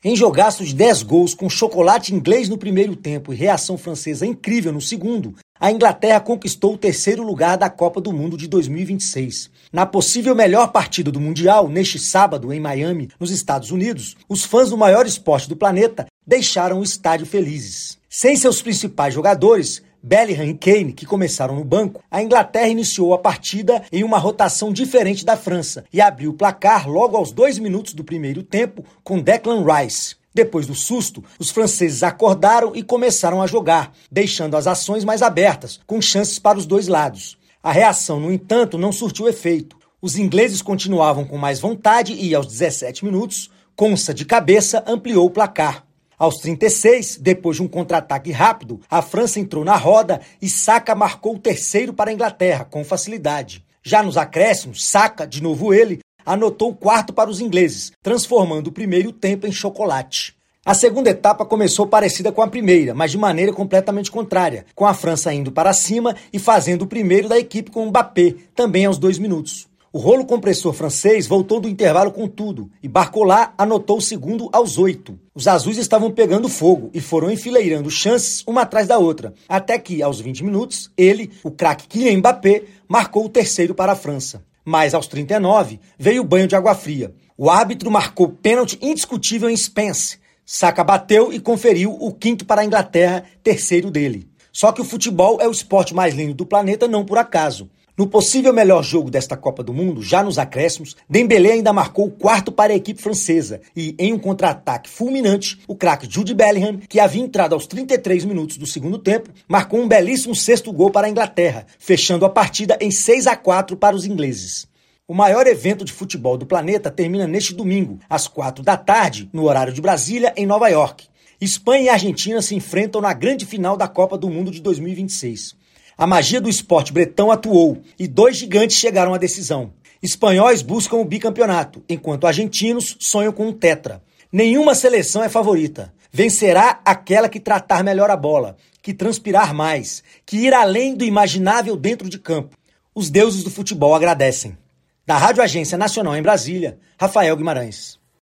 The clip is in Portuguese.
Em jogaço de 10 gols com chocolate inglês no primeiro tempo e reação francesa incrível no segundo, a Inglaterra conquistou o terceiro lugar da Copa do Mundo de 2026. Na possível melhor partida do Mundial, neste sábado em Miami, nos Estados Unidos, os fãs do maior esporte do planeta deixaram o estádio felizes. Sem seus principais jogadores, Bellingham e Kane, que começaram no banco, a Inglaterra iniciou a partida em uma rotação diferente da França e abriu o placar logo aos 2 minutos do primeiro tempo com Declan Rice. Depois do susto, os franceses acordaram e começaram a jogar, deixando as ações mais abertas, com chances para os dois lados. A reação, no entanto, não surtiu efeito. Os ingleses continuavam com mais vontade e, aos 17 minutos, Konsa de cabeça ampliou o placar. Aos 36, depois de um contra-ataque rápido, a França entrou na roda e Saka marcou o terceiro para a Inglaterra, com facilidade. Já nos acréscimos, Saka, de novo ele, anotou o quarto para os ingleses, transformando o primeiro tempo em chocolate. A segunda etapa começou parecida com a primeira, mas de maneira completamente contrária, com a França indo para cima e fazendo o primeiro da equipe com o Mbappé, também aos 2 minutos. O rolo compressor francês voltou do intervalo com tudo e Barcola anotou o segundo aos 8. Os azuis estavam pegando fogo e foram enfileirando chances uma atrás da outra, até que, aos 20 minutos, ele, o craque Kylian Mbappé, marcou o terceiro para a França. Mas aos 39, veio o banho de água fria. O árbitro marcou pênalti indiscutível em Spence. Saka bateu e conferiu o quinto para a Inglaterra, terceiro dele. Só que o futebol é o esporte mais lindo do planeta, não por acaso. No possível melhor jogo desta Copa do Mundo, já nos acréscimos, Dembélé ainda marcou o quarto para a equipe francesa e, em um contra-ataque fulminante, o craque Jude Bellingham, que havia entrado aos 33 minutos do segundo tempo, marcou um belíssimo sexto gol para a Inglaterra, fechando a partida em 6-4 para os ingleses. O maior evento de futebol do planeta termina neste domingo, às 4 da tarde, no horário de Brasília, em Nova York. Espanha e Argentina se enfrentam na grande final da Copa do Mundo de 2026. A magia do esporte bretão atuou e 2 gigantes chegaram à decisão. Espanhóis buscam o bicampeonato, enquanto argentinos sonham com um tetra. Nenhuma seleção é favorita. Vencerá aquela que tratar melhor a bola, que transpirar mais, que ir além do imaginável dentro de campo. Os deuses do futebol agradecem. Da Rádio Agência Nacional em Brasília, Rafael Guimarães.